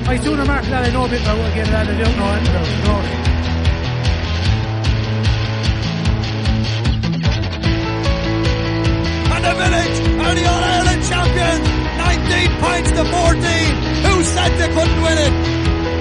I sooner mark that I know a bit about a game that I don't know anything about. No. And the Village are the All-Ireland champions, 19 points to 14. Who said they couldn't win it?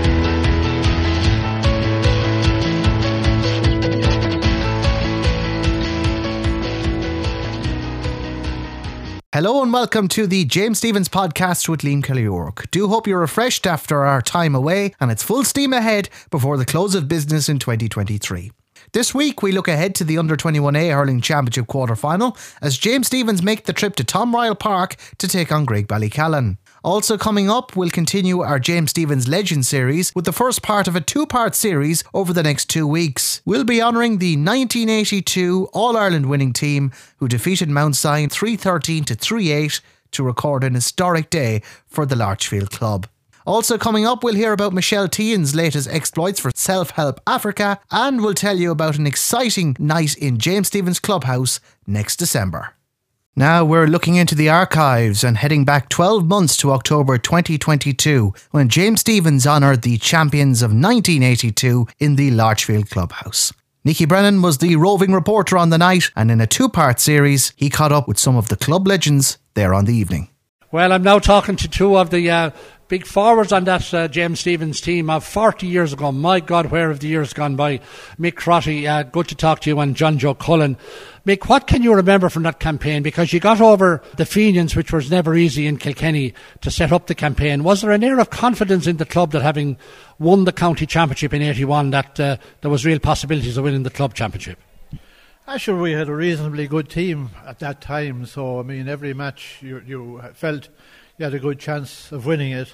Hello and welcome to the James Stephens podcast with Liam Kelly O'Rourke. Do hope you're refreshed after our time away and it's full steam ahead before the close of business in 2023. This week we look ahead to the Under-21A Hurling Championship quarter-final as James Stephens make the trip to Tom Ryall Park to take on Graigue-Ballycallan. Also coming up, we'll continue our James Stephens Legend series with the first part of a two-part series over the next 2 weeks. We'll be honouring the 1982 All-Ireland winning team who defeated Mount Sion 3-13 to 3-8 to record an historic day for the Larchfield club. Also coming up, we'll hear about Michelle Teahan's latest exploits for Self-Help Africa, and we'll tell you about an exciting night in James Stephens Clubhouse next December. Now we're looking into the archives and heading back 12 months to October 2022 when James Stephens honoured the champions of 1982 in the Larchfield Clubhouse. Nicky Brennan was the roving reporter on the night, and in a two-part series he caught up with some of the club legends there on the evening. Well, I'm now talking to two of the big forwards on that James Stephens team of 40 years ago. My God, where have the years gone by? Mick Crotty, good to talk to you, and John Joe Cullen. Mick, what can you remember from that campaign? Because you got over the Fenians, which was never easy in Kilkenny, to set up the campaign. Was there an air of confidence in the club that having won the county championship in 81 that there was real possibilities of winning the club championship? Actually, we had a reasonably good team at that time, so I mean every match you felt you had a good chance of winning it,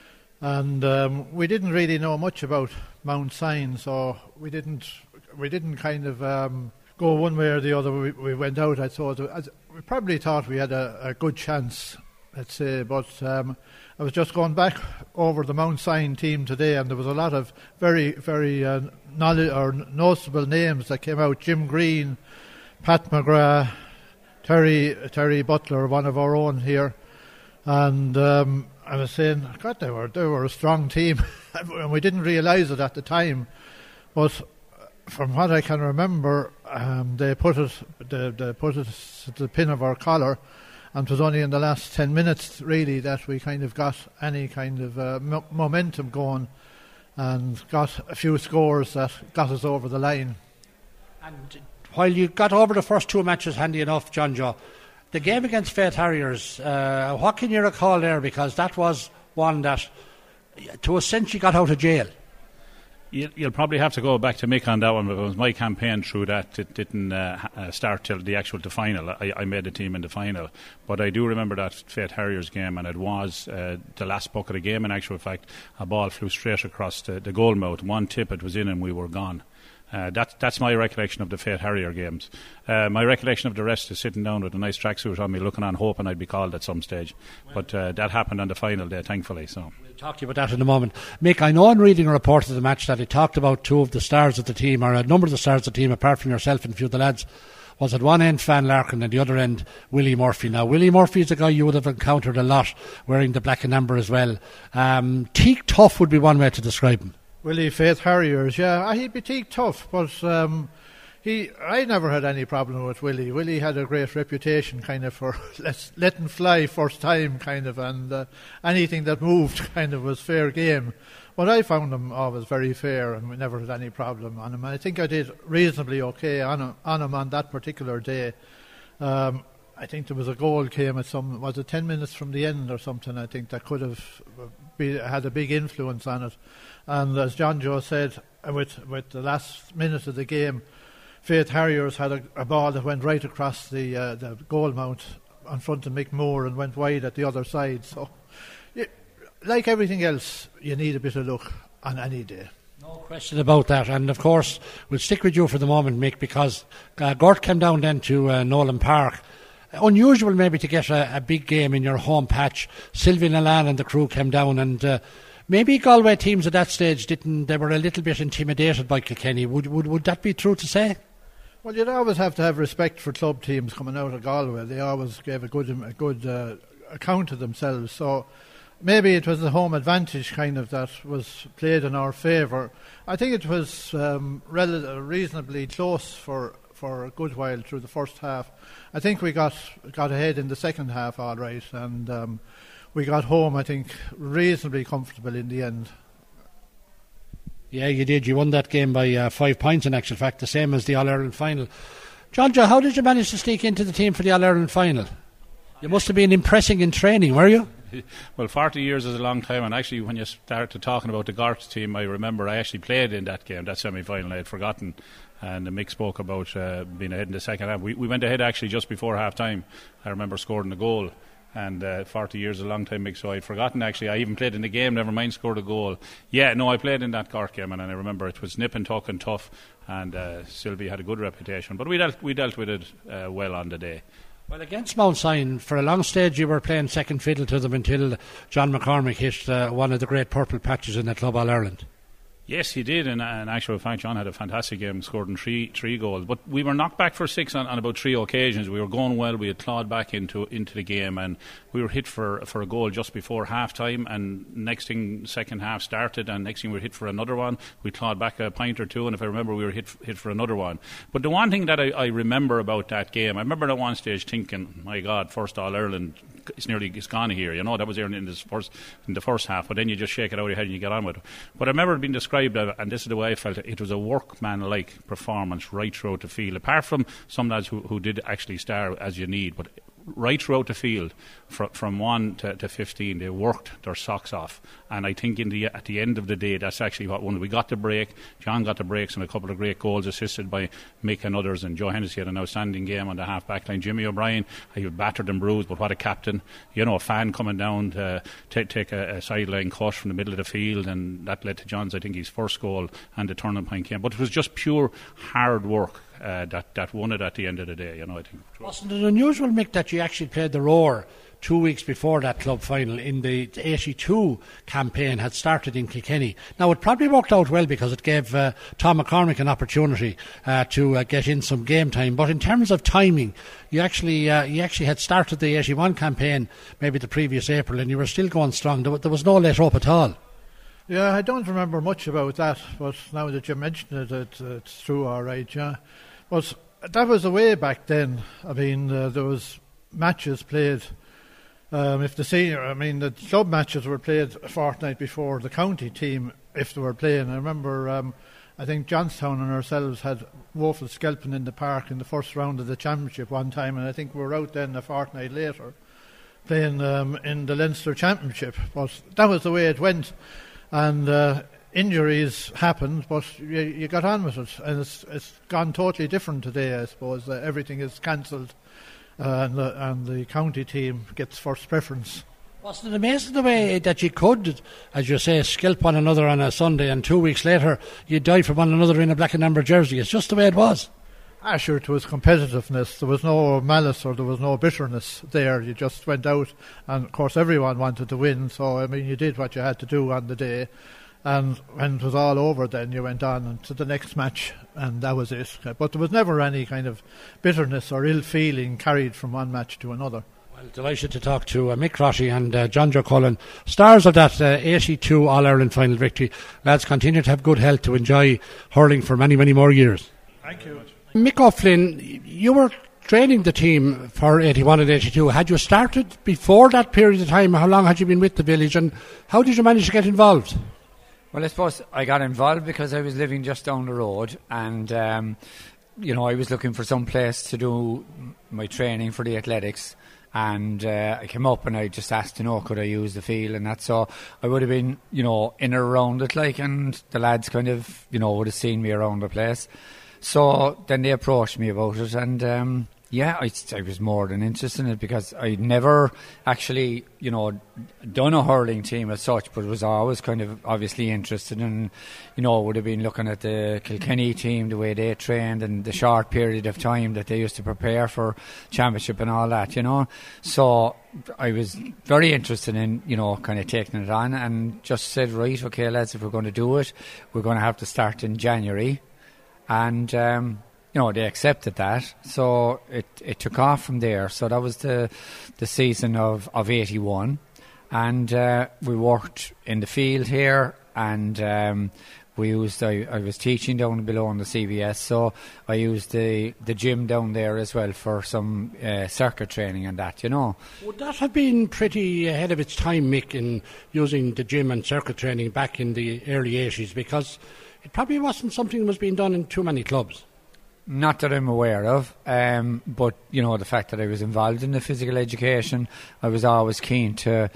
and we didn't really know much about Mount Sion, so we didn't kind of go one way or the other. We went out, I thought, we probably thought we had a good chance, let's say, but I was just going back over the Mount Sion team today, and there was a lot of very, very noticeable names that came out. Jim Green, Pat McGrath, Terry Butler, one of our own here, and I was saying, God, they were a strong team, and we didn't realise it at the time. But from what I can remember, they put us at the pin of our collar. And it was only in the last 10 minutes, really, that we kind of got any kind of momentum going and got a few scores that got us over the line. And while you got over the first two matches handy enough, John Joe, the game against Faith Harriers, what can you recall there? Because that was one that, to a sense, you got out of jail. You'll probably have to go back to Mick on that one, because my campaign through that it didn't start till the final. I made the team in the final, but I do remember that Faith Harriers game, and it was the last puck of the game. In actual fact, a ball flew straight across the goal mouth. One tip, it was in, and we were gone. That's my recollection of the Faith Harrier games. My recollection of the rest is sitting down with a nice tracksuit on me, looking on, hoping I'd be called at some stage. But that happened on the final day, thankfully. So we'll talk to you about that in a moment. Mick, I know in reading a report of the match that it talked about two of the stars of the team, or a number of the stars of the team, apart from yourself and a few of the lads, was at one end Van Larkin and the other end Willie Murphy. Now, Willie Murphy is a guy you would have encountered a lot, wearing the black and amber as well. Teak tough would be one way to describe him. Willie Faith Harriers, yeah, he'd be teak tough, but I never had any problem with Willie. Willie had a great reputation kind of for letting fly first time kind of, and anything that moved kind of was fair game. But I found him always very fair, and we never had any problem on him. I think I did reasonably okay on him on that particular day. I think there was a goal came at was it 10 minutes from the end or something, I think, that could have had a big influence on it. And as John Joe said, with the last minute of the game, Faith Harriers had a ball that went right across the goal mount in front of Mick Moore and went wide at the other side. So, like everything else, you need a bit of luck on any day. No question about that. And of course, we'll stick with you for the moment, Mick, because Gort came down then to Nolan Park. Unusual maybe to get a big game in your home patch. Sylvian Allan and the crew came down, and maybe Galway teams at that stage they were a little bit intimidated by Kilkenny. Would that be true to say? Well, you'd always have to have respect for club teams coming out of Galway. They always gave a good account of themselves. So maybe it was the home advantage kind of that was played in our favour. I think it was reasonably close for a good while through the first half. I think we got ahead in the second half all right, and we got home, I think, reasonably comfortable in the end. Yeah, you did. You won that game by 5 points in actual fact, the same as the All-Ireland final. John, how did you manage to sneak into the team for the All-Ireland final? You must have been impressing in training, were you? Well, 40 years is a long time, and actually when you started talking about the Gort team, I remember I actually played in that game, that semi-final. I had forgotten, and Mick spoke about being ahead in the second half. We went ahead actually just before half-time. I remember scoring a goal. And 40 years is a long time, Mick, so I'd forgotten actually. I even played in the game, never mind scored a goal. Yeah, no, I played in that Cork game, and I remember it was nip and tuck and tough, and Sylvie had a good reputation. But we dealt with it well on the day. Well, against Mount Sion, for a long stage you were playing second fiddle to them until John McCormick hit one of the great purple patches in the Club All-Ireland. Yes, he did. In actual fact, John had a fantastic game, scored in three goals. But we were knocked back for 6 on about 3 occasions. We were going well. We had clawed back into the game, and we were hit for a goal just before half time. And next thing, second half started, and next thing we were hit for another one. We clawed back a point or two, and if I remember, we were hit for another one. But the one thing that I remember about that game, I remember at one stage thinking, my God, first All-Ireland, it's gone here. You know, that was there in the first half. But then you just shake it out of your head and you get on with it. But I remember it being described, and this is the way I felt it was a workman-like performance right throughout the field. Apart from some lads who did actually star as you need, but right throughout the field, from 1 to 15, they worked their socks off. And I think at the end of the day, that's actually what won. We got the break. John got the breaks and a couple of great goals assisted by Mick and others. And Joe Hennessy had an outstanding game on the half-back line. Jimmy O'Brien, he was battered and bruised, but what a captain. You know, a fan coming down to take a sideline cut from the middle of the field, and that led to John's, I think, his first goal and the turning point game. But it was just pure hard work that won it at the end of the day, you know, I think. Wasn't it unusual, Mick, that you actually played the Roar 2 weeks before that club final in the 82 campaign had started in Kilkenny? Now, it probably worked out well because it gave Tom McCormick an opportunity to get in some game time. But in terms of timing, you actually had started the 81 campaign maybe the previous April, and you were still going strong. There was no let up at all. Yeah, I don't remember much about that, but now that you mention it, it's true, all right, yeah. But that was the way back then. I mean, there was matches played. The club matches were played a fortnight before the county team, if they were playing. I remember, I think Johnstown and ourselves had Woeful Skelpin in the park in the first round of the championship one time, and I think we were out then a fortnight later playing in the Leinster Championship. But that was the way it went. And injuries happened, but you got on with it, and it's gone totally different today. I suppose everything is cancelled, and the county team gets first preference. Wasn't it amazing the way that you could, as you say, scalp one another on a Sunday, and 2 weeks later you die for one another in a black and amber jersey? It's just the way it was. Sure, it was competitiveness. There was no malice or there was no bitterness there. You just went out, and of course everyone wanted to win, so I mean you did what you had to do on the day, and when it was all over then you went on to the next match, and that was it. But there was never any kind of bitterness or ill feeling carried from one match to another. Well, delighted to talk to Mick Crotty and John Joe Cullen, stars of that 82 All-Ireland final victory. Lads, continue to have good health to enjoy hurling for many, many more years. Thank you. Mick O'Flynn, you were training the team for 81 and 82. Had you started before that period of time? How long had you been with the village, and how did you manage to get involved? Well, I suppose I got involved because I was living just down the road, and I was looking for some place to do my training for the athletics, and I came up and I just asked, could I use the field and that. So I would have been, in or around it, and the lads kind of, would have seen me around the place. So then they approached me about it, and I was more than interested in it because I'd never actually, done a hurling team as such, but was always kind of obviously interested in, would have been looking at the Kilkenny team, the way they trained and the short period of time that they used to prepare for championship and all that, So I was very interested in, kind of taking it on, and just said, right, okay, lads, if we're going to do it, we're going to have to start in January. And, they accepted that. So it took off from there. So that was the season of 81. and we worked in the field here, and we used. I was teaching down below in the CBS, so I used the gym down there as well for some circuit training and that, you know. Would that have been pretty ahead of its time, Mick, in using the gym and circuit training back in the early 80s? Because it probably wasn't something that was being done in too many clubs. Not that I'm aware of, but you know, the fact that I was involved in the physical education, I was always keen to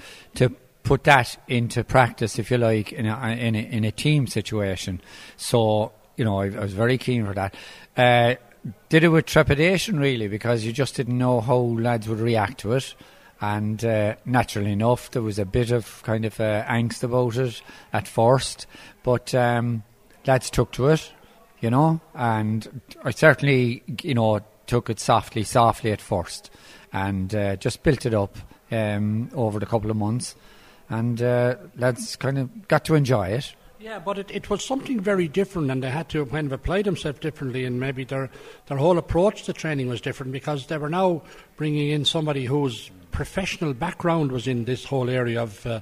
put that into practice, if you like, in a team situation. So, you know, I was very keen for that. Did it with trepidation, really, because you just didn't know how lads would react to it. And naturally enough, there was a bit of kind of angst about it at first. But lads took to it, you know, and I certainly, you know, took it softly at first, and just built it up over the couple of months. And lads kind of got to enjoy it. Yeah, but it was something very different, and they had to kind of apply themselves differently, and maybe their whole approach to training was different, because they were now bringing in somebody whose professional background was in this whole area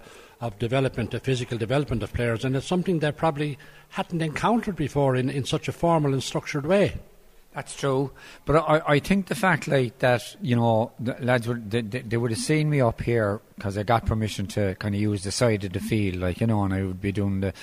of development, of physical development of players, and it's something they probably hadn't encountered before in such a formal and structured way. That's true, but I think the fact like that, you know, the lads they would have seen me up here because I got permission to kind of use the side of the field, like, you know, and I would be doing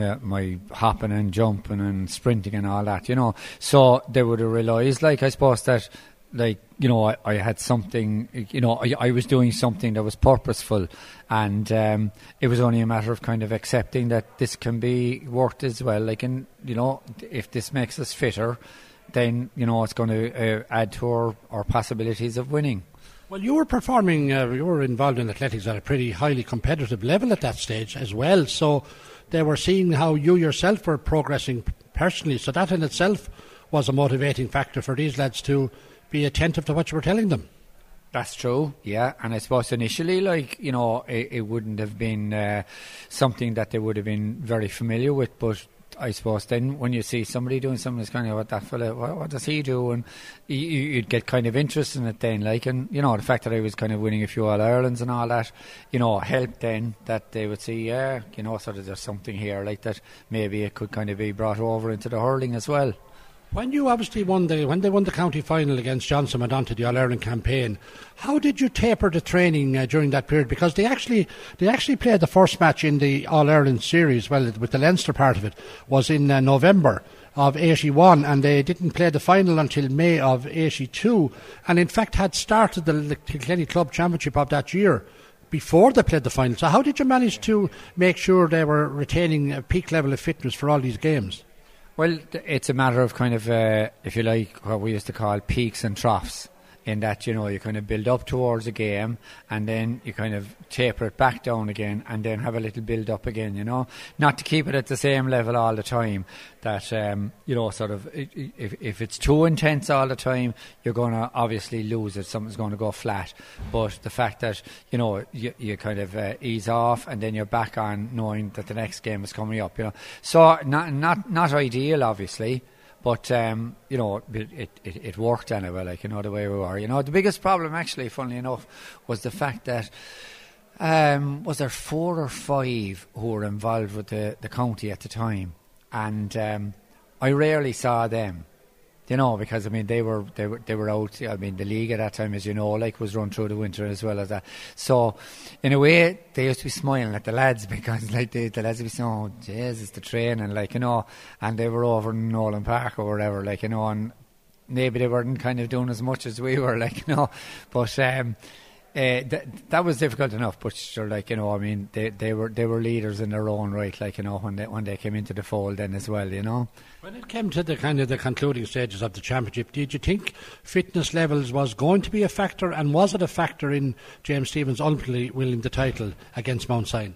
my hopping and jumping and sprinting and all that, you know. So they would have realised, like, I suppose that, like, you know, I had something, you know, I was doing something that was purposeful, and it was only a matter of kind of accepting that this can be worked as well, like, and, you know, if this makes us fitter, then, you know, it's going to add to our possibilities of winning. Well, you were performing, you were involved in athletics at a pretty highly competitive level at that stage as well, so they were seeing how you yourself were progressing personally, so that in itself was a motivating factor for these lads to be attentive to what you were telling them. That's true, yeah, and I suppose initially, like, you know, it wouldn't have been something that they would have been very familiar with, but I suppose then when you see somebody doing something that's kind of, what that fella, what does he do? And you'd get kind of interested in it then, like, and, you know, the fact that I was kind of winning a few All-Irelands and all that, you know, helped then that they would see, yeah, you know, sort of there's something here like that, maybe it could kind of be brought over into the hurling as well. When you obviously when they won the county final against Johnson, went on to the All-Ireland campaign, how did you taper the training during that period? Because they actually played the first match in the All-Ireland series, well, with the Leinster part of it, was in November of 81, and they didn't play the final until May of 82, and in fact had started the Kilkenny Club Championship of that year before they played the final. So how did you manage to make sure they were retaining a peak level of fitness for all these games? Well, it's a matter of kind of, if you like, what we used to call peaks and troughs, in that, you know, you kind of build up towards a game and then you kind of taper it back down again and then have a little build up again, you know, not to keep it at the same level all the time, that, you know, sort of, if it's too intense all the time, you're going to obviously lose it, something's going to go flat. But the fact that, you know, you kind of ease off and then you're back on knowing that the next game is coming up, you know. So not ideal, obviously, but, you know, it worked anyway, like, you know, the way we were. You know, the biggest problem, actually, funnily enough, was the fact that was there 4 or 5 who were involved with the county at the time, and I rarely saw them, you know, because, I mean, they were out. I mean, the league at that time, as you know, like, was run through the winter as well as that. So, in a way, they used to be smiling at the lads, because, like, the lads would be saying, "Oh, Jesus, the training," like, you know, and they were over in Nolan Park or whatever, like, you know, and maybe they weren't kind of doing as much as we were, like, you know, but that was difficult enough. But sure, like, you know, I mean, they were leaders in their own right, like, you know, when they came into the fold then as well, you know. When it came to the kind of the concluding stages of the championship, did you think fitness levels was going to be a factor, and was it a factor in James Stephens ultimately winning the title against Mount Sion?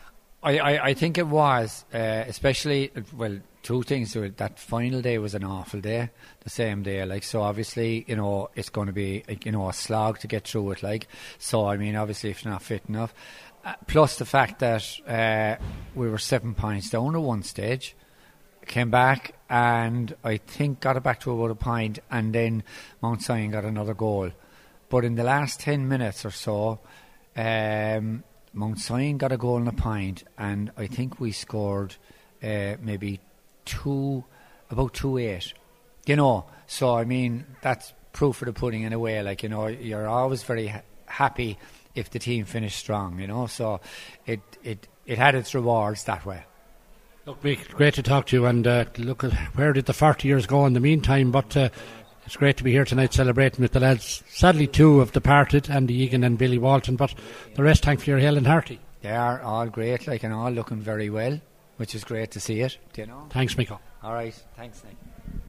I think it was, especially, well, 2 things to it. That final day was an awful day, the same day, like, so obviously, you know, it's going to be, you know, a slog to get through it, like, so, I mean, obviously, if you're not fit enough, plus the fact that we were 7 points down at one stage, came back and I think got it back to about a point, and then Mount Sion got another goal, but in the last 10 minutes or so, Mount Sion got a goal and a point, and I think we scored maybe about 2-8. You know, so I mean, that's proof of the pudding in a way. Like, you know, you're always very happy if the team finished strong, you know, so it had its rewards that way. Look, Mick, great to talk to you, and look at where did the 40 years go in the meantime, but it's great to be here tonight celebrating with the lads. Sadly, 2 have departed, Andy Egan and Billy Walton, but the rest, thankfully, are hale and hearty. They are all great, like, and all looking very well, which is great to see it, you know. Thanks, Mick. All right, thanks, Nick.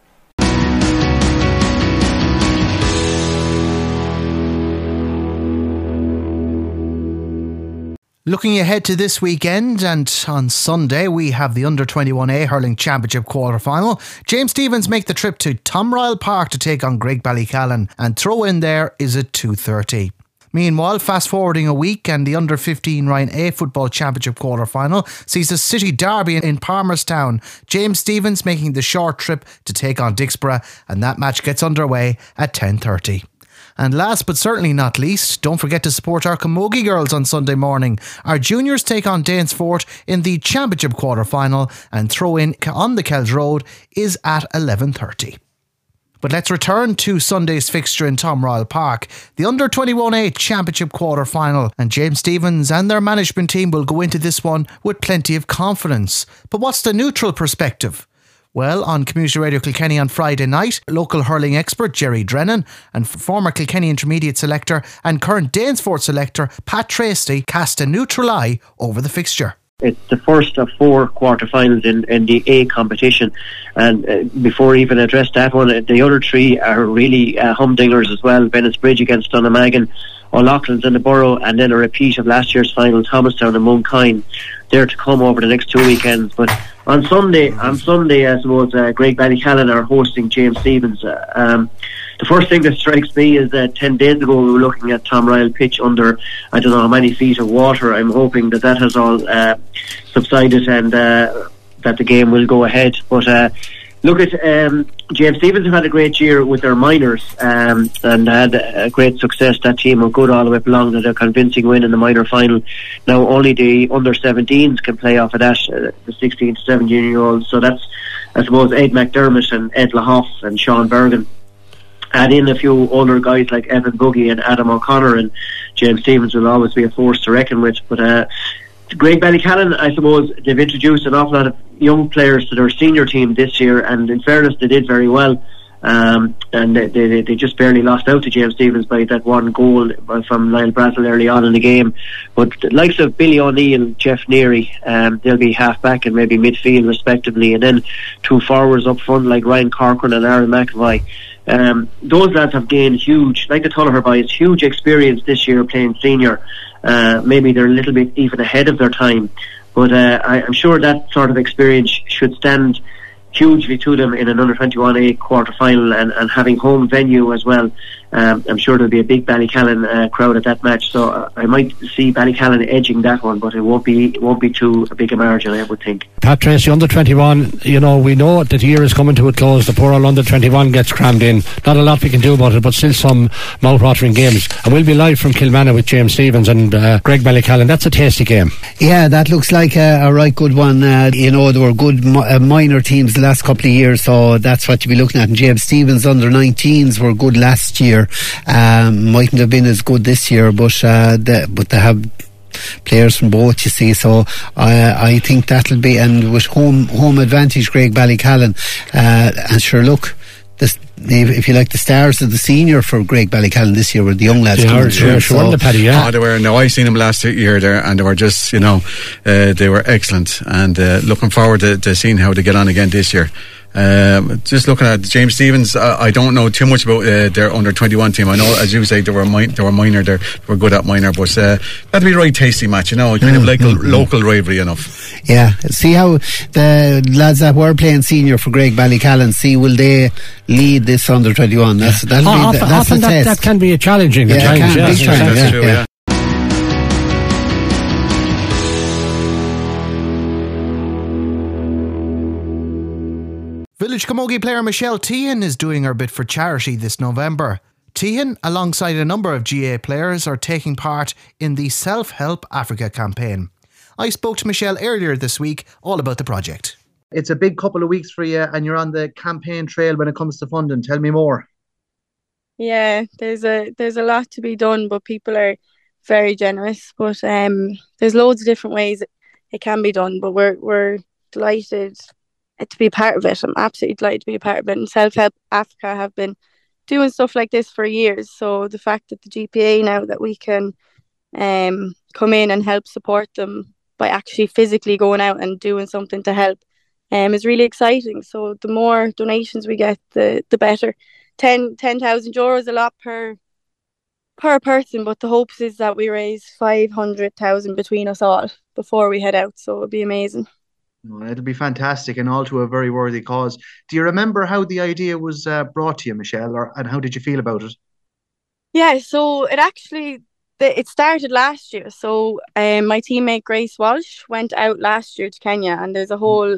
Looking ahead to this weekend, and on Sunday we have the Under-21A Hurling Championship quarter-final. James Stephens make the trip to Tom Ryall Park to take on Graigue-Ballycallan, and throw in there is at 2:30. Meanwhile, fast forwarding a week, and the Under-15 Ryan A Football Championship quarter-final sees a city derby in Palmerstown. James Stephens making the short trip to take on Dixborough, and that match gets underway at 10:30. And last but certainly not least, don't forget to support our Camogie girls on Sunday morning. Our juniors take on Danesfort in the championship quarter-final, and throw in on the Kells Road is at 11:30. But let's return to Sunday's fixture in Tom Ryall Park, the Under-21A Championship quarter-final, and James Stephens and their management team will go into this one with plenty of confidence. But what's the neutral perspective? Well, on Community Radio Kilkenny on Friday night, local hurling expert Jerry Drennan and former Kilkenny Intermediate selector and current Danesfort selector Pat Tracy cast a neutral eye over the fixture. It's the first of 4 quarterfinals in the A competition, and before even address that one, the other 3 are really humdingers as well. Bennettsbridge against Dunnamaggin, O'Loughlin's and the Borough, and then a repeat of last year's final, Thomastown and Monkine. They're to come over the next 2 weekends. But on Sunday, I suppose Graigue-Ballycallan are hosting James Stephens. The first thing that strikes me is that 10 days ago we were looking at Tom Ryall pitch under I don't know how many feet of water. I'm hoping that has all subsided and that the game will go ahead. But look at James Stephens have had a great year with their minors and had a great success. That team were good all the way along to a convincing win in the minor final. Now only the under-17s can play off of that, the 16 to 17-year-olds. So that's, I suppose, Ed McDermott and Ed Lahoff and Sean Bergen. Add in a few older guys like Evan Buggy and Adam O'Connor, and James Stephens will always be a force to reckon with. But Graigue-Ballycallan, I suppose, they've introduced an awful lot of young players to their senior team this year, and in fairness they did very well, and they just barely lost out to James Stephens by that one goal from Niall Brattle early on in the game. But the likes of Billy O'Neill, Jeff Neary, they'll be half back and maybe midfield respectively, and then 2 forwards up front like Ryan Corcoran and Aaron McAvoy. Those lads have gained huge, like the Tullaher boys, huge experience this year playing senior. Maybe they're a little bit even ahead of their time, but I'm sure that sort of experience should stand hugely to them in an Under-21A quarter-final, and having home venue as well. I'm sure there'll be a big Ballycallan crowd at that match, so I might see Ballycallan edging that one, but it won't be too big a margin, I would think. Pat Tracy, Under-21, you know, we know that the year is coming to a close. The poor old Under-21 gets crammed in. Not a lot we can do about it, but still some mouth-watering games. And we'll be live from Kilmanagh with James Stephens and Graigue-Ballycallan. That's a tasty game. Yeah, that looks like a right good one. You know, there were good minor teams the last couple of years, so that's what you'll be looking at. And James Stephens Under-19s were good last year. Mightn't have been as good this year, but they have players from both, you see, so I think that'll be, and with home advantage Graigue-Ballycallan, and sure, look, if you like, the stars of the senior for Graigue-Ballycallan this year were the young lads coming through. They were. No, I seen them last year there, and they were just, you know, they were excellent, and looking forward to seeing how they get on again this year. Just looking at James Stephens, I don't know too much about their Under-21 team. I know, as you say, they were minor. They were good at minor, but that'd be a right tasty match, you know, kind of like a local rivalry enough. Yeah, see how the lads that were playing senior for Graigue-Ballycallan, see will they lead this Under-21? That's the test. That can be challenging. Yeah, that's true. Yeah. Village Camogie player Michelle Tehan is doing her bit for charity this November. Tehan, alongside a number of GA players, are taking part in the Self-Help Africa campaign. I spoke to Michelle earlier this week all about the project. It's a big couple of weeks for you and you're on the campaign trail when it comes to funding. Tell me more. Yeah, there's a lot to be done, but people are very generous. But there's loads of different ways it can be done. But we're delighted to be a part of it. I'm absolutely delighted to be a part of it. And Self-Help Africa have been doing stuff like this for years. So the fact that the GPA now that we can come in and help support them by actually physically going out and doing something to help is really exciting. So the more donations we get, the better. 10,000 euros a lot per person, but the hopes is that we raise 500,000 between us all before we head out, so it'll be amazing. Well, it'll be fantastic and all to a very worthy cause. Do you remember how the idea was brought to you, Michelle, and how did you feel about it? Yeah, so it started last year. So my teammate Grace Walsh went out last year to Kenya, and there's a whole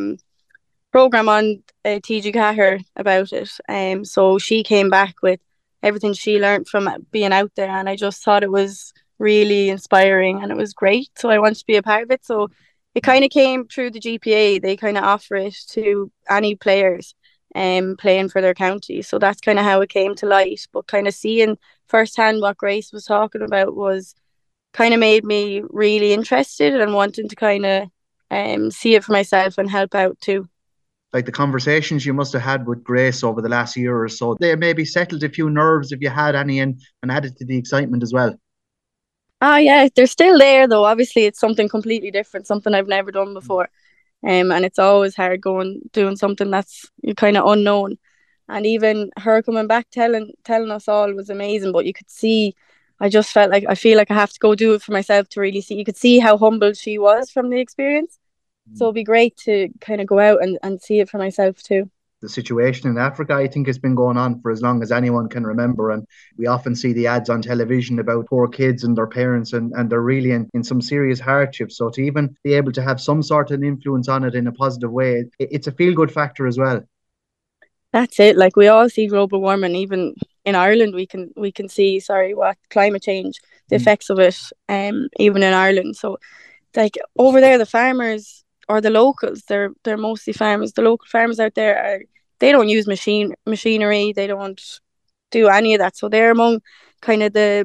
program on TG Cahir about it. So she came back with everything she learned from being out there, and I just thought it was really inspiring and it was great. So I wanted to be a part of it. So it kind of came through the GPA. They kind of offer it to any players playing for their county. So that's kind of how it came to light. But kind of seeing firsthand what Grace was talking about was kind of made me really interested and wanting to kind of see it for myself and help out too. Like the conversations you must have had with Grace over the last year or so, they maybe settled a few nerves if you had any and added to the excitement as well. Yeah, they're still there though. Obviously it's something completely different, something I've never done before. And it's always hard doing something that's kind of unknown. And even her coming back telling us all was amazing. But you could see, I feel like I have to go do it for myself to really see. You could see how humbled she was from the experience. So it'd be great to kind of go out and see it for myself too. The situation in Africa, I think, has been going on for as long as anyone can remember. And we often see the ads on television about poor kids and their parents, and they're really in some serious hardship. So to even be able to have some sort of influence on it in a positive way, it's a feel-good factor as well. That's it. Like, we all see global warming. Even in Ireland, we can see, what climate change, the effects of it, even in Ireland. So, like, over there, the farmers or the locals, they're mostly farmers. The local farmers out there they don't use machinery. They don't do any of that. So they're among the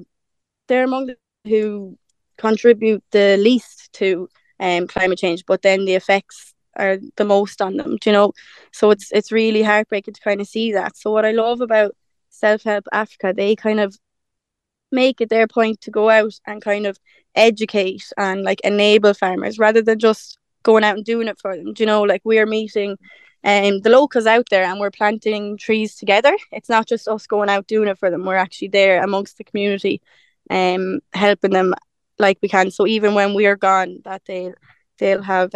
who contribute the least to climate change. But then the effects are the most on them. So it's really heartbreaking to kind of see that. So what I love about Self-Help Africa, they kind of make it their point to go out and kind of educate and like enable farmers rather than just going out and doing it for them. Like, we're meeting the locals out there and we're planting trees together. It's not just us going out doing it for them. We're actually there amongst the community, helping them like we can. So even when we are gone, that they'll have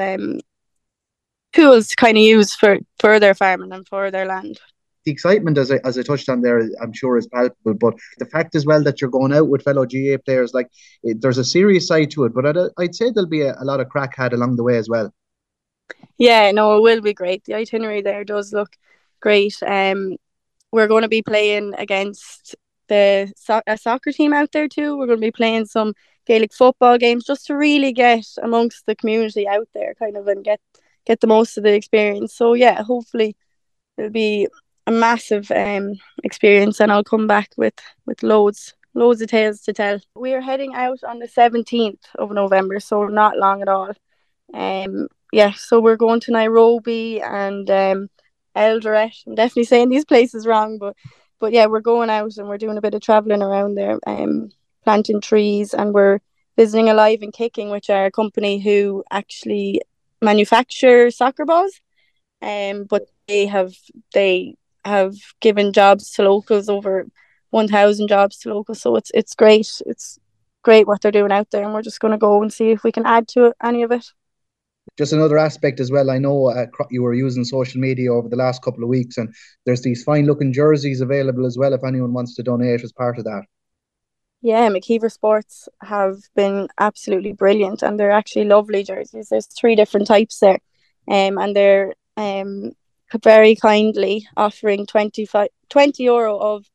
tools to kind of use for their farming and for their land. The excitement, as I touched on there, I'm sure is palpable, but the fact as well that you're going out with fellow GA players, there's a serious side to it, but I'd say there'll be a lot of crack had along the way as well. Yeah, no, it will be great. The itinerary there does look great. We're going to be playing against a soccer team out there too. We're going to be playing some Gaelic football games just to really get amongst the community out there and get the most of the experience. So yeah, hopefully it'll be a massive experience, and I'll come back with loads of tales to tell. We're heading out on the 17th of November, so not long at all. So we're going to Nairobi and Eldoret. I'm definitely saying these places wrong, but yeah, we're going out and we're doing a bit of travelling around there, planting trees, and we're visiting Alive and Kicking, which are a company who actually manufacture soccer balls. But they have given jobs to locals, over 1,000 jobs to locals. So it's great. It's great what they're doing out there, and we're just going to go and see if we can add to any of it. Just another aspect as well, I know you were using social media over the last couple of weeks, and there's these fine looking jerseys available as well if anyone wants to donate as part of that. Yeah, McKeever Sports have been absolutely brilliant, and they're actually lovely jerseys. There's 3 different types there, and they're very kindly offering €20 of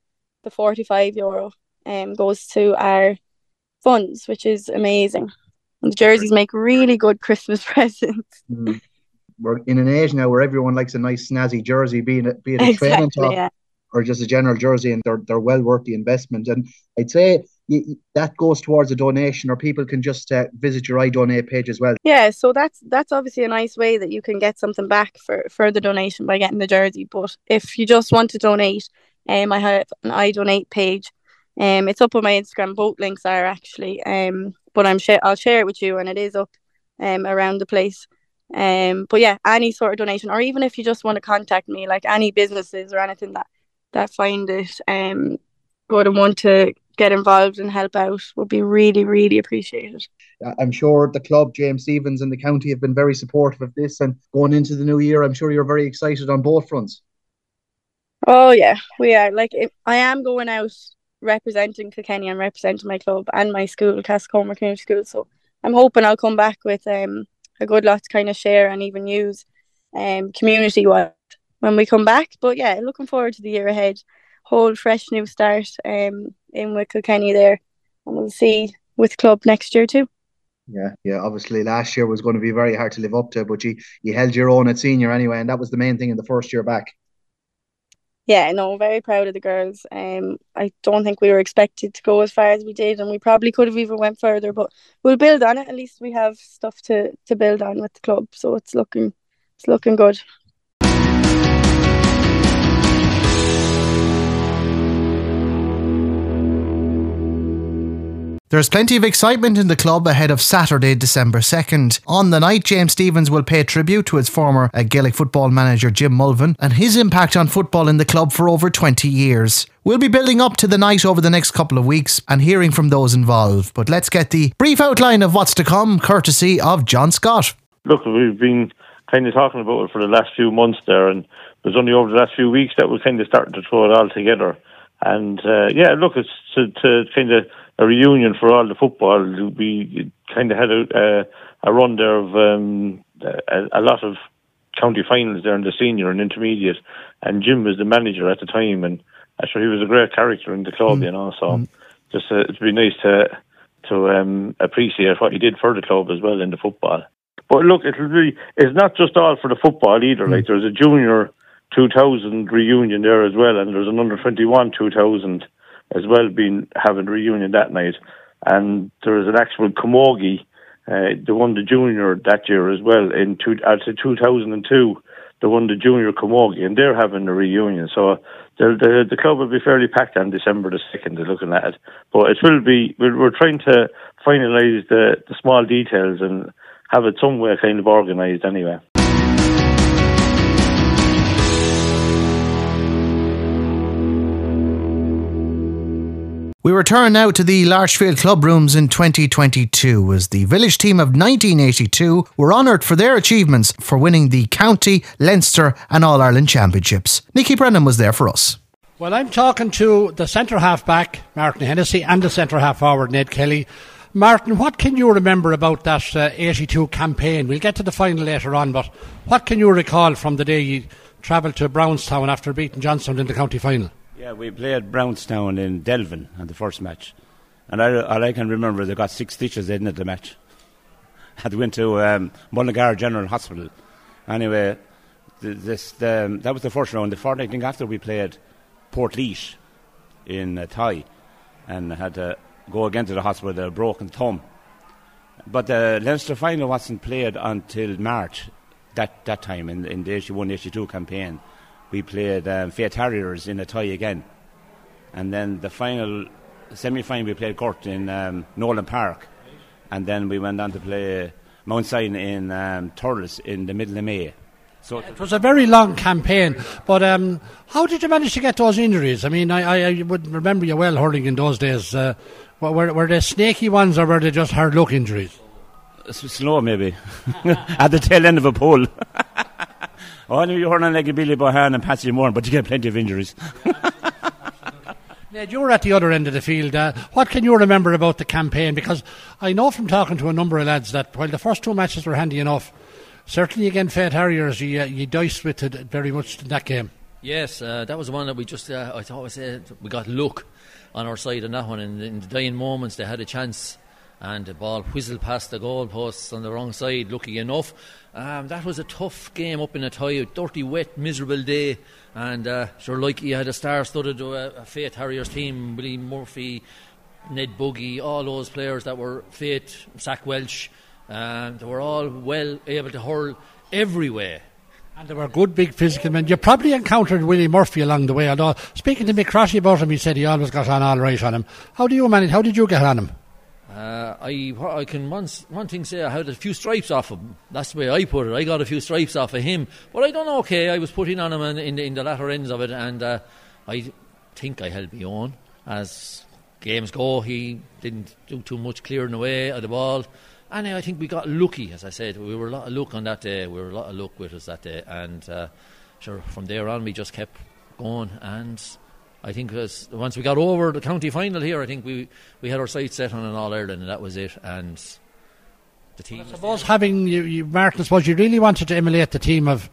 the €45 goes to our funds, which is amazing. And the jerseys make really good Christmas presents. We're in an age now where everyone likes a nice snazzy jersey, be it a training top or just a general jersey, and they're well worth the investment. And I'd say that goes towards a donation, or people can just visit your iDonate page as well. Yeah, so that's obviously a nice way that you can get something back for the donation by getting the jersey. But if you just want to donate, I have an iDonate page. It's up on my Instagram. Both links are actually. But I'll share it with you, and it is up around the place. But yeah, any sort of donation, or even if you just want to contact me, like any businesses or anything that find it good and want to get involved and help out, would be really, really appreciated. I'm sure the club, James Stephens, and the county have been very supportive of this, and going into the new year, I'm sure you're very excited on both fronts. Oh yeah, we are. I am going out representing Kilkenny and representing my club and my school, Castlecomer Community School, so I'm hoping I'll come back with a good lot to kind of share and even use community-wide when we come back. But yeah, looking forward to the year ahead. Whole fresh new start in with Kilkenny there, and we'll see with club next year too. Yeah. Obviously, last year was going to be very hard to live up to, but you held your own at senior anyway, and that was the main thing in the first year back. Yeah, no, very proud of the girls. I don't think we were expected to go as far as we did, and we probably could have even went further, but we'll build on it. At least we have stuff to build on with the club, so it's looking good. There's plenty of excitement in the club ahead of Saturday, December 2nd. On the night, James Stephens will pay tribute to his former Gaelic football manager Jim Mulvin and his impact on football in the club for over 20 years. We'll be building up to the night over the next couple of weeks and hearing from those involved. But let's get the brief outline of what's to come, courtesy of John Scott. Look, we've been kind of talking about it for the last few months there, and it was only over the last few weeks that we're kind of starting to throw it all together. And it's to kind of a reunion for all the football. We kind of had a run there of a lot of county finals there in the senior and intermediate, and Jim was the manager at the time, and I'm sure he was a great character in the club, so just it'd be nice to appreciate what he did for the club as well in the football. But look, it's not just all for the football either. Like, there's a junior 2000 reunion there as well, and there's an under 21 2000 as well having a reunion that night. And there is an actual Camogie, they won the junior that year as well in 2002. They won the junior Camogie, and they're having a reunion. So the club will be fairly packed on December the 2nd. They're looking at it, but it will be. We're trying to finalise the small details and have it somewhere kind of organised anyway. We return now to the Larchfield Club rooms in 2022 as the village team of 1982 were honoured for their achievements for winning the County, Leinster and All-Ireland Championships. Nicky Brennan was there for us. Well, I'm talking to the centre-half back, Martin Hennessy, and the centre-half forward, Ned Kelly. Martin, what can you remember about that 82 campaign? We'll get to the final later on, but what can you recall from the day you travelled to Brownstown after beating Johnstown in the county final? Yeah, we played Brownstown in Delvin on the first match. And all I can remember, they got 6 stitches in at the match. Had went to Mullingar General Hospital. Anyway, that was the first round. The fortnight after, we played Portlaoise in Thai and had to go again to the hospital with a broken thumb. But the Leinster final wasn't played until March, that time in the 81-82 campaign. We played Faith Harriers in a tie again. And then the semi-final we played Cork in Nolan Park. And then we went on to play Mount Sion in Thurles in the middle of May. So it was a very long campaign. But how did you manage to get those injuries? I mean, I would remember you well hurling in those days. Were they snaky ones or were they just hard luck injuries? Slow, maybe. At the tail end of a pole. I knew you hurling like a Billy Bohan and Patsy Moore, but you get plenty of injuries. Ned, you were at the other end of the field. What can you remember about the campaign? Because I know from talking to a number of lads that while the first 2 matches were handy enough, certainly against Faith Harriers, you diced with it very much in that game. Yes, that was the one that we just, I thought we got luck on our side on that one. In the dying moments, they had a chance, and the ball whistled past the goalposts on the wrong side, lucky enough. That was a tough game up in a tie, a dirty, wet, miserable day. And sure, like you had a star-studded Faith Harriers team, Willie Murphy, Ned Buggy, all those players that were Faith, Zach Welch. They were all well able to hurl everywhere. And they were good, big physical men. You probably encountered Willie Murphy along the way. Although, speaking to Mick Croshy about him, he said he always got on all right on him. How do you manage? How did you get on him? I can one thing say I had a few stripes off him. That's the way I put it. I got a few stripes off of him, but I don't know. Okay, I was putting on him in the latter ends of it, and I think I held my own. As games go, he didn't do too much clearing away of the ball, and I think we got lucky. As I said, we were a lot of luck on that day. We were a lot of luck with us that day, and sure, from there on we just kept going. And I think once we got over the county final here, I think we had our sights set on an All-Ireland, and that was it. And the team, I suppose, having you Martin, I suppose you really wanted to emulate the team of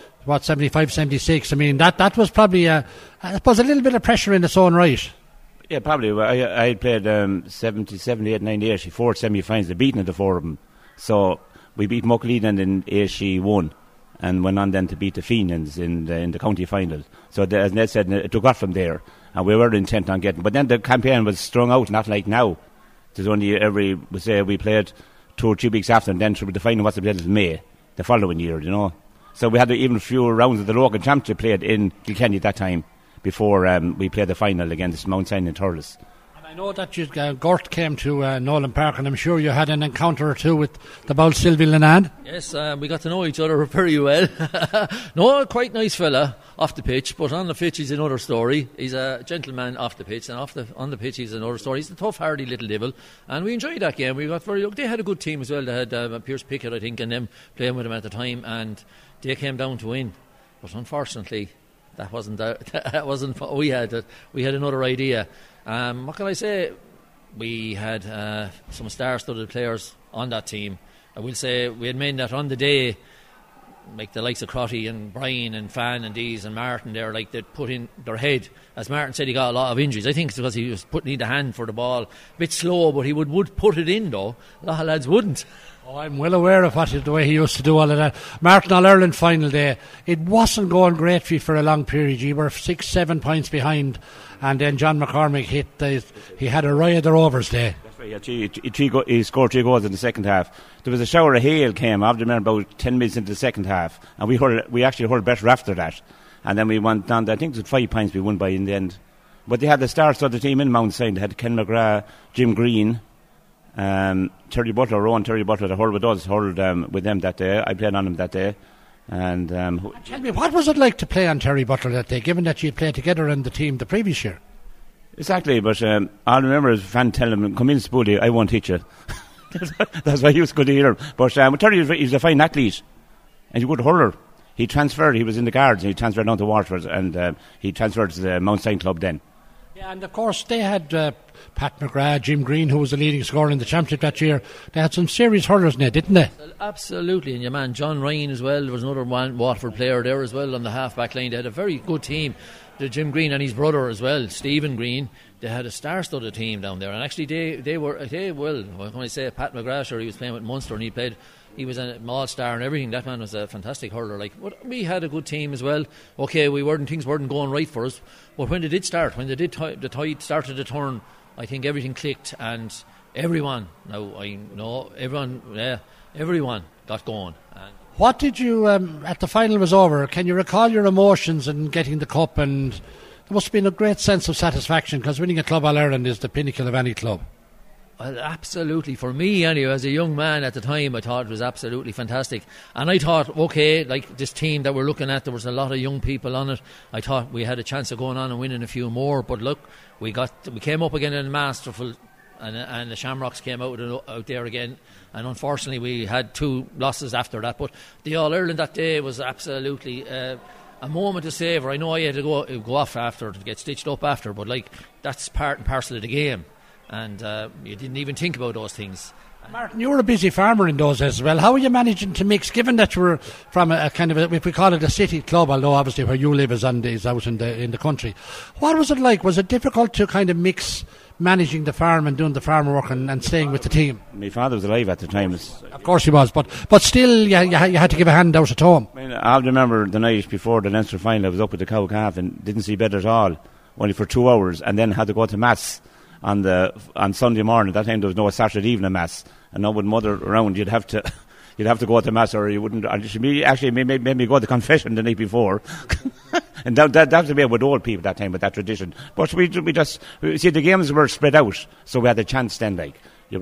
75, 76. I mean, that was probably I suppose a little bit of pressure in its own right. Yeah, probably. I played 70, 78, 98, 4 semi-finals, beaten the four of them. So we beat Muckleaden in ASHE 1 and went on then to beat the Fenians in the county final. So as Ned said, it took off from there, and we were intent on getting. But then the campaign was strung out, not like now. There's only we played 2 or 3 weeks after, and then the final was in May the following year, you know. So we had even fewer rounds of the local championship played in Kilkenny at that time before we played the final against Mount Sinai and Thurles. I know that Gort came to Nolan Park, and I'm sure you had an encounter or two with the bold Sylvie Lenand. Yes, we got to know each other very well. No, quite nice fella off the pitch, but on the pitch he's another story. He's a gentleman off the pitch, and on the pitch he's another story. He's a tough, hardy little devil, and we enjoyed that game. We got they had a good team as well. They had Pierce Pickett, I think, and them playing with him at the time, and they came down to win. But unfortunately, that wasn't what we had. We had another idea. What can I say? We had some star-studded players on that team. I will say we had men that on the day, like the likes of Crotty and Brian and Fan and Dees and Martin there, like they'd put in their head. As Martin said, he got a lot of injuries. I think it's because he was putting in the hand for the ball. A bit slow, but he would put it in though. A lot of lads wouldn't. Oh, I'm well aware of the way he used to do all of that. Martin All-Ireland final day, it wasn't going great for a long period. You were 6-7 points behind, and then John McCormick he had a riot of overs day. That's right, he scored 3 goals in the second half. There was a shower of hail came, I remember, about 10 minutes into the second half, and we actually hurled better after that. And then we went down, I think it was 5 points we won by in the end. But they had the stars of the team in Mount Sinai. They had Ken McGrath, Jim Green, Terry Butler, Rowan Terry Butler, that hurled with us, hurled with them that day. I played on him that day. And tell me, what was it like to play on Terry Butler that day, given that you played together in the team the previous year? Exactly, but I remember as a fan telling him, "Come in, Spoolie, I won't hit you." That's why he was good to hear him. But Terry, he's a fine athlete, and he's a good hurler. He transferred. He was in the Guards, and he transferred down to Waterford, and he transferred to the Mount Sinai club then. Yeah, and of course they had Pat McGrath, Jim Green, who was the leading scorer in the championship that year. They had some serious hurlers in it, didn't they? Absolutely, and your man John Ryan as well. There was another Waterford player there as well on the half-back line. They had a very good team. The Jim Green and his brother as well, Stephen Green. They had a star-studded team down there, and actually they were what can I say? Pat McGrath, sure, he was playing with Munster, and he was an all-star and everything. That man was a fantastic hurler. But we had a good team as well. Okay, things weren't going right for us, but when the tide started to turn, I think everything clicked, and everyone got going. What did you, at the final was over, can you recall your emotions in getting the cup? And there must have been a great sense of satisfaction, because winning a Club All-Ireland is the pinnacle of any club. Well, absolutely. For me, anyway, as a young man at the time, I thought it was absolutely fantastic. And I thought, okay, like this team that we're looking at, there was a lot of young people on it. I thought we had a chance of going on and winning a few more. But look, we came up again in masterful, and the Shamrocks came out there again. And unfortunately, we had 2 losses after that. But the All-Ireland that day was absolutely a moment to savour. I know I had to go off after to get stitched up after, but that's part and parcel of the game. And you didn't even think about those things. Martin, you were a busy farmer in those days as well. How were you managing to mix, given that you were from a kind of, if we call it a city club, although obviously where you live is out in the country. What was it like? Was it difficult to kind of mix managing the farm and doing the farm work and staying with the team? My father was alive at the time. Of course he was, but still you had to give a hand out at home. I remember the night before the Leinster final, I was up with the cow calf and didn't see bed at all, only for 2 hours, and then had to go to Mass on Sunday morning. At that time there was no Saturday evening Mass, and no one mother around. You'd have to go to Mass, or you wouldn't. Actually made me go to confession the night before. And that was the way with old people that time, with that tradition. But we just see the games were spread out, so we had a chance then. Like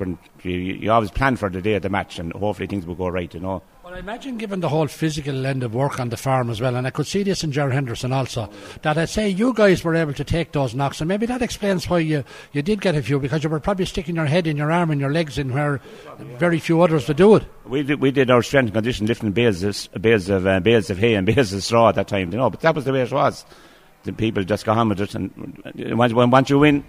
you always plan for the day of the match, and hopefully things will go right. Well, I imagine, given the whole physical end of work on the farm as well, and I could see this in Ger Henderson also, that I'd say you guys were able to take those knocks, and maybe that explains why you did get a few, because you were probably sticking your head in your arm and your legs in where very few others would do it. We did our strength and condition lifting bales of hay and bales of straw at that time, but that was the way it was. The people just got on with it, and once you win,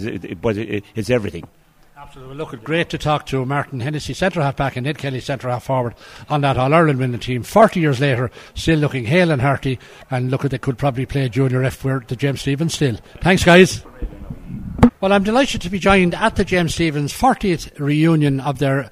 it's everything. Absolutely. Look, great to talk to Martin Hennessy, centre half back, and Ed Kelly, centre half forward, on that All-Ireland winning team. 40 years later, still looking hale and hearty, and look, they could probably play Junior F for the James Stephens still. Thanks, guys. Well, I'm delighted to be joined at the James Stephens 40th reunion of their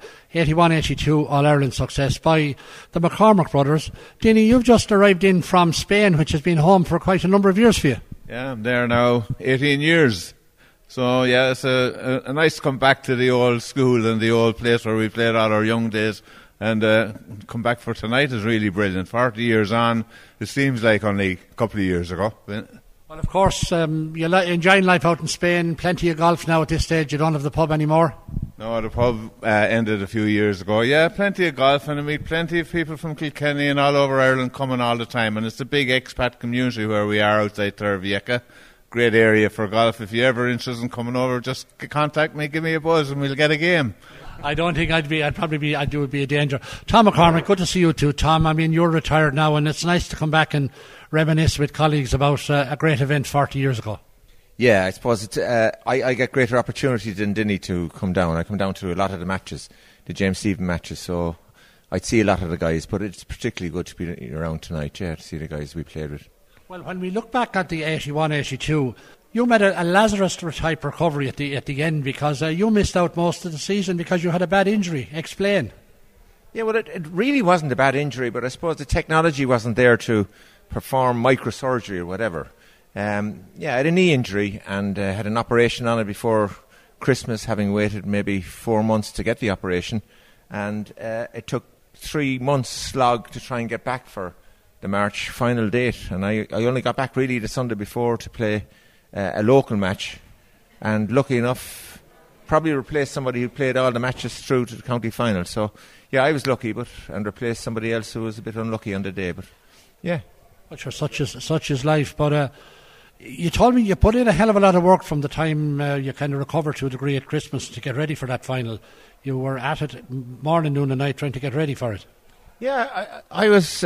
81-82 All-Ireland success by the McCormack brothers. Denny, you've just arrived in from Spain, which has been home for quite a number of years for you. Yeah, I'm there now 18 years. So, yeah, it's a nice to come back to the old school and the old place where we played all our young days. And come back for tonight is really brilliant. 40 years on, it seems like only a couple of years ago. Well, of course, you're enjoying life out in Spain. Plenty of golf now at this stage. You don't have the pub anymore? No, the pub ended a few years ago. Yeah, plenty of golf, and I meet plenty of people from Kilkenny and all over Ireland coming all the time. And it's a big expat community where we are outside Torrevieja. Great area for golf. If you're ever interested in coming over, just contact me, give me a buzz, and we'll get a game. I don't think it would be a danger. Tom McCormack, good to see you too, Tom. I mean, you're retired now, and it's nice to come back and reminisce with colleagues about a great event 40 years ago. Yeah, I suppose I get greater opportunity than Dinny to come down. I come down to a lot of the matches, the James Stephens matches, so I'd see a lot of the guys, but it's particularly good to be around tonight, to see the guys we played with. Well, when we look back at the 81-82, you made a Lazarus-type recovery at the end, because you missed out most of the season because you had a bad injury. Explain. Yeah, well, it really wasn't a bad injury, but I suppose the technology wasn't there to perform microsurgery or whatever. I had a knee injury and had an operation on it before Christmas, having waited maybe 4 months to get the operation. And it took 3 months slog to try and get back for the March final date, and I only got back really the Sunday before to play a local match, and lucky enough probably replaced somebody who played all the matches through to the county final. So yeah, I was lucky, and replaced somebody else who was a bit unlucky on the day. But yeah, well, sure, such is life. But you told me you put in a hell of a lot of work from the time you kind of recovered to a degree at Christmas to get ready for that final. You were at it morning, noon and night trying to get ready for it. Yeah, I was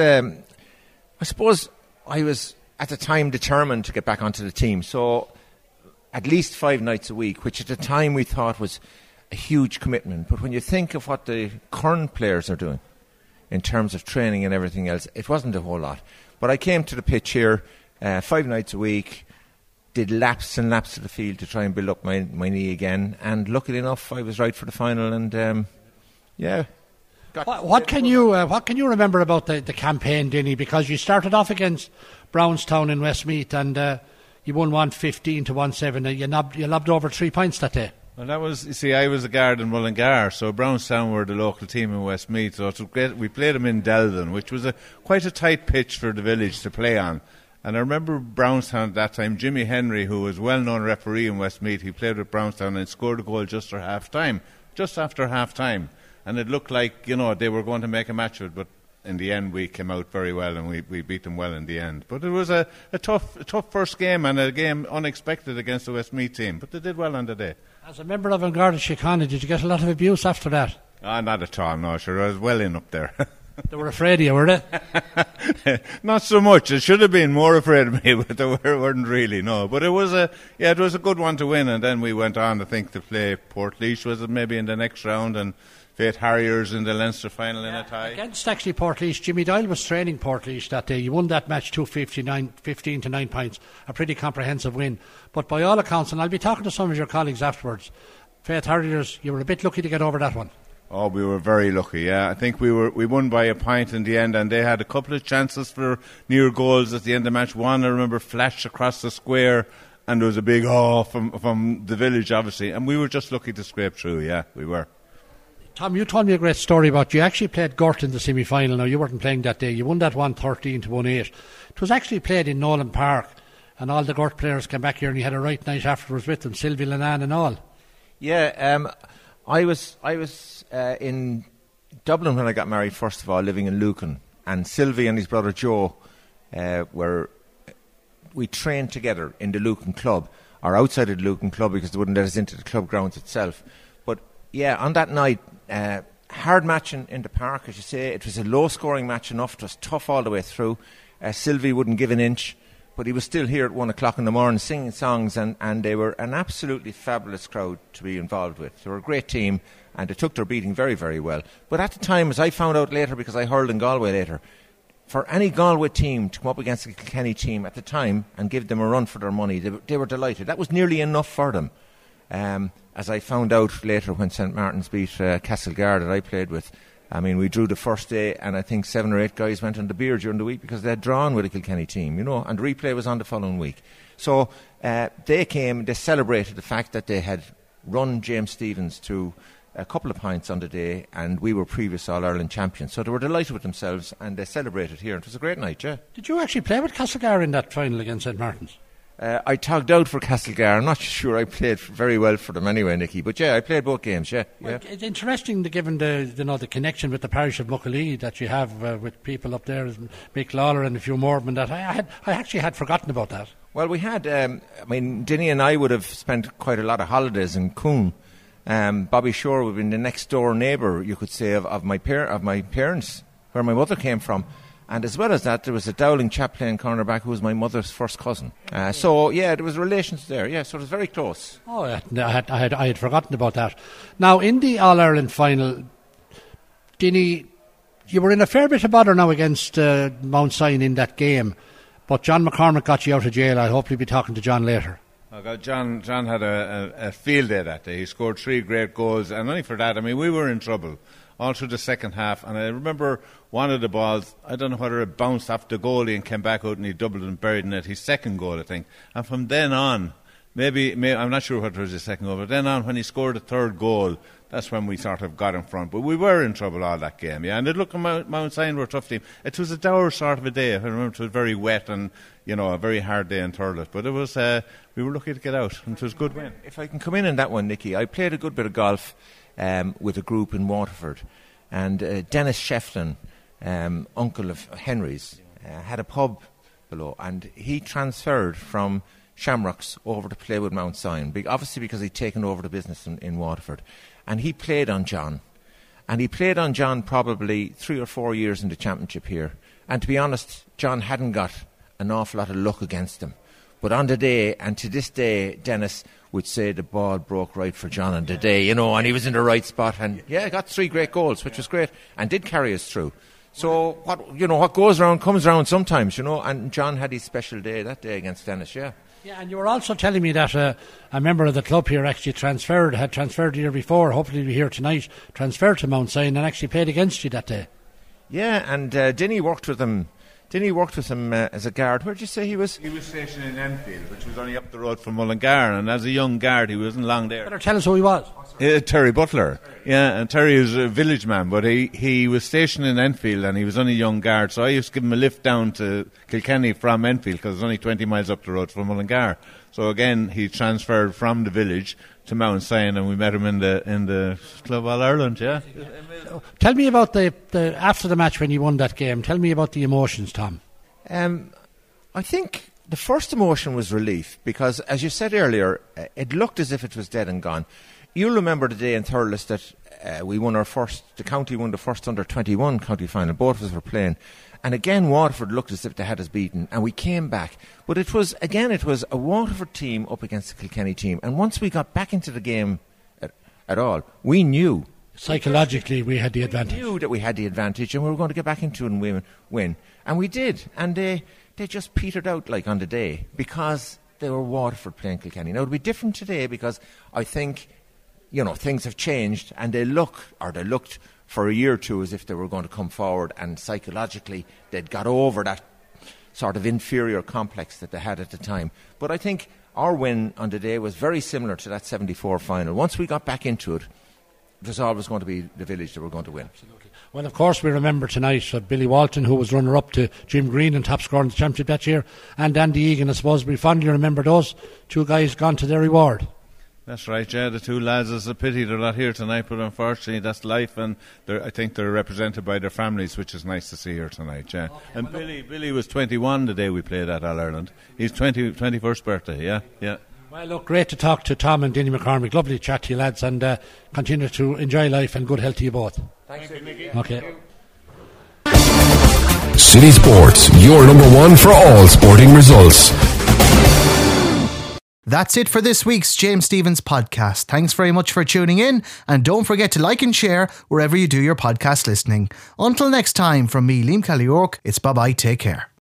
I suppose I was at the time determined to get back onto the team, so at least 5 nights a week, which at the time we thought was a huge commitment. But when you think of what the current players are doing in terms of training and everything else, it wasn't a whole lot. But I came to the pitch here 5 nights a week, did laps and laps of the field to try and build up my knee again, and luckily enough I was right for the final, and yeah. What can you remember about the campaign, Dinny? Because you started off against Brownstown in Westmeath, and you won 115 to 1-7. You lobbed over 3 points that day. Well, that was, you see, I was a guard in Mullingar, so Brownstown were the local team in Westmeath. So it was great. We played them in Delvin, which was quite a tight pitch for the village to play on. And I remember Brownstown at that time, Jimmy Henry, who was a well-known referee in Westmeath, he played with Brownstown and scored a goal just after half-time. And it looked like, they were going to make a match of it, but in the end we came out very well, and we beat them well in the end. But it was a tough first game, and a game unexpected against the Westmeath team, but they did well on the day. As a member of An Garda Síochána, did you get a lot of abuse after that? Not at all, no, sure. I was well in up there. They were afraid of you, were they? Not so much. It should have been more afraid of me, but they weren't really, no. But it was a good one to win, and then we went on, I think, to play Portlaoise, was it maybe in the next round, and Fate Harriers in the Leinster final in a tie. Against actually Portlaoise. Jimmy Doyle was training Portlaoise that day. You won that match 15 to 9 points. A pretty comprehensive win. But by all accounts, and I'll be talking to some of your colleagues afterwards, Fate Harriers, you were a bit lucky to get over that one. Oh, we were very lucky, yeah. I think we won by a point in the end, and they had a couple of chances for near goals at the end of the match. One, I remember, flashed across the square, and there was a big from the village, obviously, and we were just lucky to scrape through, yeah, we were. Tom, you told me a great story about you actually played Gort in the semi-final. Now, you weren't playing that day. You won that 1-13 to 1-8. It was actually played in Nolan Park, and all the Gort players came back here, and you had a right night afterwards with them, Sylvie Lenan and all. Yeah, I was in Dublin when I got married, first of all, living in Lucan. And Sylvie and his brother Joe we trained together in the Lucan club, or outside of the Lucan club, because they wouldn't let us into the club grounds itself. But yeah, on that night, hard match in the park, as you say. It was a low-scoring match enough. It was tough all the way through. Sylvie wouldn't give an inch, but he was still here at 1 o'clock in the morning singing songs, and they were an absolutely fabulous crowd to be involved with. They were a great team, and they took their beating very, very well. But at the time, as I found out later, because I hurled in Galway later, for any Galway team to come up against the Kilkenny team at the time and give them a run for their money, they were delighted. That was nearly enough for them. As I found out later when St Martin's beat Castlegar that I played with, I mean, we drew the first day, and I think 7 or 8 guys went on the beer during the week because they had drawn with a Kilkenny team, and the replay was on the following week. So they came, they celebrated the fact that they had run James Stephens to a couple of points on the day, and we were previous All-Ireland champions. So they were delighted with themselves, and they celebrated here. It was a great night, yeah. Did you actually play with Castlegar in that final against St Martin's? I togged out for Castlegar. I'm not sure I played very well for them anyway, Nicky. But yeah, I played both games, yeah. Well, it's interesting, given the connection with the parish of Muckalee that you have with people up there, Mick Lawler and a few more than that. I actually had forgotten about that. Well, we had, Dinny and I would have spent quite a lot of holidays in Coombe. Bobby Shore would have been the next door neighbour, you could say, of my parents, where my mother came from. And as well as that, there was a Dowling chap playing cornerback who was my mother's first cousin. So, yeah, there was relations there. Yeah, so it was very close. Oh, I had forgotten about that. Now, in the All-Ireland final, Dinny, you were in a fair bit of bother now against Mount Sion in that game. But John McCormick got you out of jail. I'll hopefully be talking to John later. John had a field day that day. He scored 3 great goals. And only for that, I mean, we were in trouble all through the second half, and I remember one of the balls, I don't know whether it bounced off the goalie and came back out and he doubled and buried in it, his second goal, I think. And from then on, maybe I'm not sure whether it was his second goal, but then on, when he scored the third goal, that's when we sort of got in front. But we were in trouble all that game, yeah. And look, Mount Sion were a tough team. It was a dour sort of a day. I remember it was very wet and, a very hard day in Thurles. But it was, we were lucky to get out, and it was a good win. If I can come in that one, Nicky, I played a good bit of golf with a group in Waterford. And Dennis Shefflin, uncle of Henry's, had a pub below, and he transferred from Shamrocks over to play with Mount Sion, obviously because he'd taken over the business in Waterford. And he played on John. And he played on John probably 3 or 4 years in the championship here. And to be honest, John hadn't got an awful lot of luck against him. But on the day, and to this day, Dennis would say the ball broke right for John on the day, and he was in the right spot. And, got 3 great goals, which was great, and did carry us through. So, what goes around comes around sometimes, and John had his special day that day against Dennis, yeah. Yeah, and you were also telling me that a member of the club here actually had transferred the year before, hopefully we're here tonight, transferred to Mount Sion and actually played against you that day. Yeah, and Dinny worked with him. As a guard. Where did you say he was? He was stationed in Enfield, which was only up the road from Mullingar, and as a young guard he wasn't long there. Better tell us who he was. Terry Butler. Yeah, and Terry is a village man, but he was stationed in Enfield and he was only a young guard, so I used to give him a lift down to Kilkenny from Enfield because it's only 20 miles up the road from Mullingar. So again, he transferred from the village to Mount Sion, and we met him in the Club All-Ireland, yeah. Tell me about the after the match when you won that game. Tell me about the emotions, Tom. I think the first emotion was relief because, as you said earlier, it looked as if it was dead and gone. You'll remember the day in Thurles that the county won the first under-21 county final. Both of us were playing. And again, Waterford looked as if they had us beaten, and we came back. But it was a Waterford team up against the Kilkenny team. And once we got back into the game at all, we knew Psychologically, we had the advantage. We knew that we had the advantage, and we were going to get back into it and win. And we did. And they just petered out like on the day because they were Waterford playing Kilkenny. Now, it'll be different today because I think, things have changed, and they looked for a year or two as if they were going to come forward, and psychologically they'd got over that sort of inferior complex that they had at the time. But I think our win on the day was very similar to that 74 final. Once we got back into it, it was always going to be the Village that were going to win. Absolutely. Well, of course, we remember tonight Billy Walton, who was runner-up to Jim Green and top scorer in the championship that year, and Andy Egan. I suppose we fondly remember those two guys gone to their reward. That's right, yeah. The two lads, it's a pity they're not here tonight, but unfortunately that's life, and I think they're represented by their families, which is nice to see here tonight, yeah. Okay, and Billy was 21 the day we played at All-Ireland. He's 21st birthday, yeah. Well, look, great to talk to Tom and Denny McCormick. Lovely to chat to you, lads, and continue to enjoy life and good health to you both. Thanks, Mickey. Okay. City Sports, your number one for all sporting results. That's it for this week's James Stephens podcast. Thanks very much for tuning in, and don't forget to like and share wherever you do your podcast listening. Until next time, from me, Liam Kelly O'Rourke, it's bye-bye, take care.